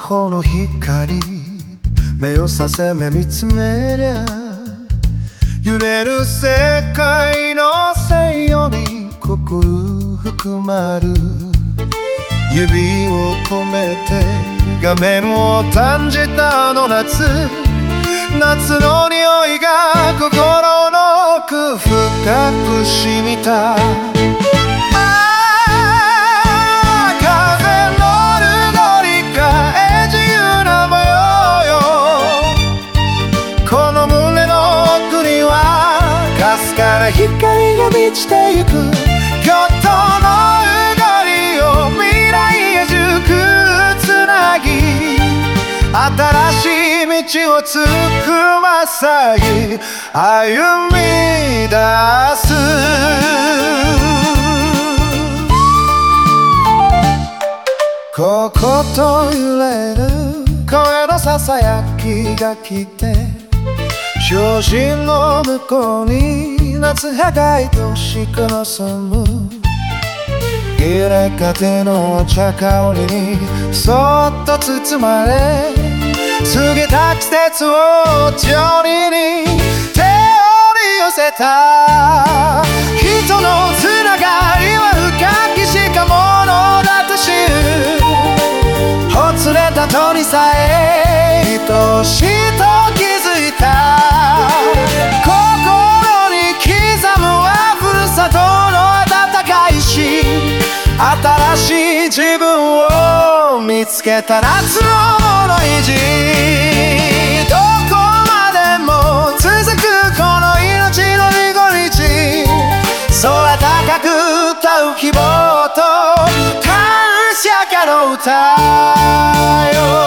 ホの光、目をさせ目見つめりゃ、揺れる世界のせいより心含まる。指を止めて画面を感じたの夏、夏の匂いが心の奥深く染みた。光が満ちてゆく今日の動りを未来へ熟つなぎ、新しい道をつくまさぎ歩み出す。ここと揺れる声のささやきが来て、障子の向こうに夏葉が愛しく望む。入れたてのお茶香りにそっと包まれ、過ぎた季節を距離に手を寄せた。人のつながりは深きしかものだと知る。ほつれた鳥さえ愛しいと気づいた。新しい自分を見つけた夏の物意地、どこまでも続くこの命の濁り地、空高く歌う希望と感謝の歌よ。